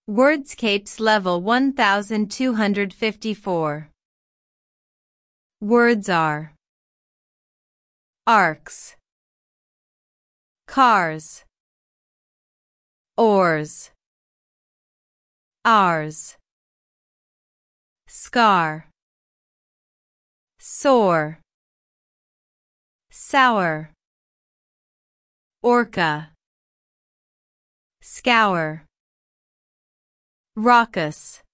Wordscapes level 1254. Words are arcs, cars, oars, ours, scar, sore, sour, orca, scour, raucous.